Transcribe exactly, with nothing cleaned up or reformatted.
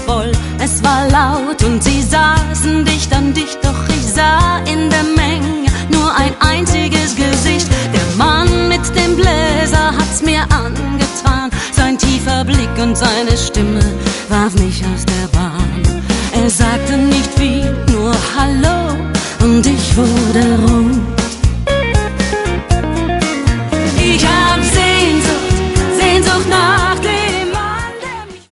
voll, es war laut und sie saßen dicht an dicht, doch ich sah in der Menge nur ein einziges Gesicht. Der Mann mit dem Bläser hat's mir angetan, sein tiefer Blick und seine Stimme warf mich aus der Bahn.